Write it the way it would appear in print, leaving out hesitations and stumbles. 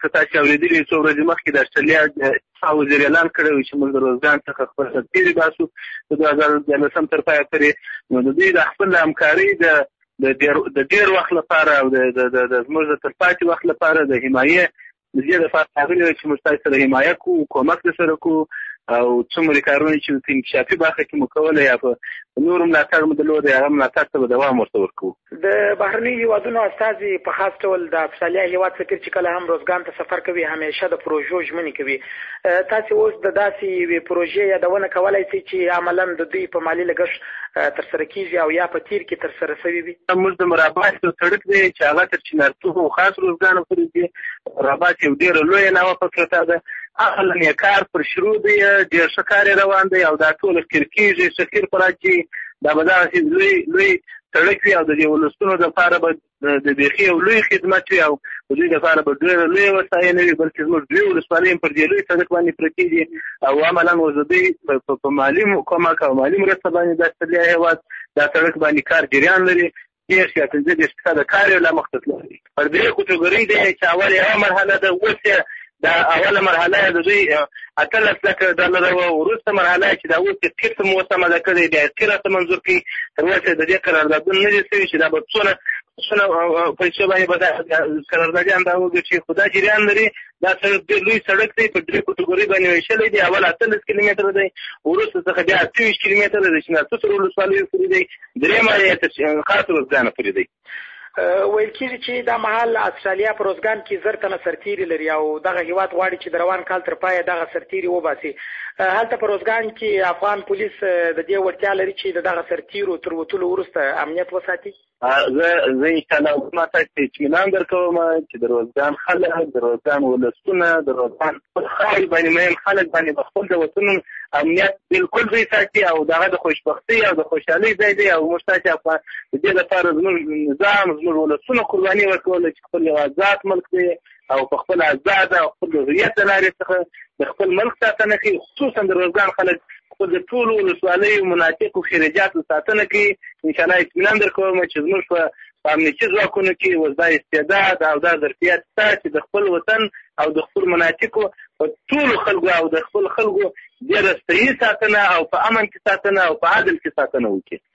که تاسو اورېدلي څو ورځې مخکې د استرالیا وزیر اعلان کړی و چې موږ د روزګان څخه خپل سرتېري باسو د 2014 تر پایه پورې. نو د دوی د خپل همکارۍ د ډېر وخت لپاره او د زموږ د تلپاتې وخت لپاره د حمایې د دې لپاره راغلي وو چې موږ تاسو سره حمایه کوو، کومک درسره کوو او څومره کارونه چې په انکشافي برخه کې مو کولی یا په نورو ملاتړ مو درلود هغه ملاتړ ته به دوام ورته ورکوو. د بهرنیو هیوادونو استازي په خاص ډول د استرالیا هیواد سفیر چې کله هم روزګان ته سفر کوي همیشه د پروژو ژمنې کوي. تاسو اوس د داسې یوې پروژې یادونه کولی شئ چې عملا د دوی په مالي لګښت ترسره کیږي او یا په تیر کې ترسره شوي وي؟ موږ د مرابط سړک دی چې هغه تر چنارتوب او خاص روزګان پورې دی. مرابط یو ډېره لویه ناوه پروژه ده. اصلا یې کار پر شروع دی، ډېر ښه کار یې روان دی او دا ټول قیر کېږي سفیر په راځي دا به دغسې لوی سړک وي او د دې ولسونو دپاره به د بیخي یو لوی خدمت وي او د دوی دپاره به ډېره لویه وسایل وي، بلکې زموږ دوی ولسوالۍ هم پر دې لوی سړک باندې پرتې دي او عملا اوس د دوی په مالي کومک او مالي مرسته باندې د استرالیا هېواد دا سړک باندې کار جریان لري. 10 یا 15% د کار یې لا مخته تللی. پر دې کټګورۍ دی چې اول یوه مرحله ده، اوس دا اوله مرحله د دوی 18 لکه ډالر وه، وروسته مرحله چې دا اوس یې قسط موسمه ده کړې بیا یې قسط منظور کړي. تر اوسه د دې قراردادونه نه دي شوي چې دا به څونه پیسو باندې به دا قراردادیان دا وګټي، خو دا جریان لري. دا سړک ډېر لوی سړک دی، په درې کټګورۍ باندې ویشلی دی. اول 18 کیلومتره دی، وروسته څخه بیا 28 کیلومتره د چنارتوب تر ولسوالیو پورې دی، درېیمه یې تر خاص روزګان پورې دی. ویل کېږي چې دا مهال استرالیا په روزګان کې 1000 تنه سرتېري لري او دغه هیواد غواړي چې د روان کال تر پایه دغه سرتېري وباسي. هلته په روزګان کې افغان پولیس د دې وړتیا لري چې دغه سرتېرو تر وتلو وروسته امنیت وساتي. زه انشاءالله ما تاسو ته اطمینان درکوم چې د روزګان خلک، د روزګان ولسونه، د روزګان خلک باندې مهم خلک باندې به خپل د وطن امنیت بالکل دوی ساتي او دغه د خوشبختۍ او د خوشحالۍ ځای دی. او موږ تاسو د دې لپاره زموږ نظام، زموږ ولسونه قرباني ورکوله چې خپل یو آزاد ملک دی او په خپل آزاد او خپل هویت د لارې څخه د خپل ملک ساتنه کوي. خصوصا د روزګان خلک خپل د ټولو ولسوالیو مناطقو خارجاتو ساتنه کوي. انشاءالله اطمینان درکوم چې زموږ په امنیتي ځواکونو کې اوس دا استعداد او دا ظرفیت شته چې د خپل وطن او د خپل مناطقو په ټولو خلکو او د خپل خلکو ډېره صحیح ساتنه او په امن کې ساتنه او په عدل کې ساتنه وکړي.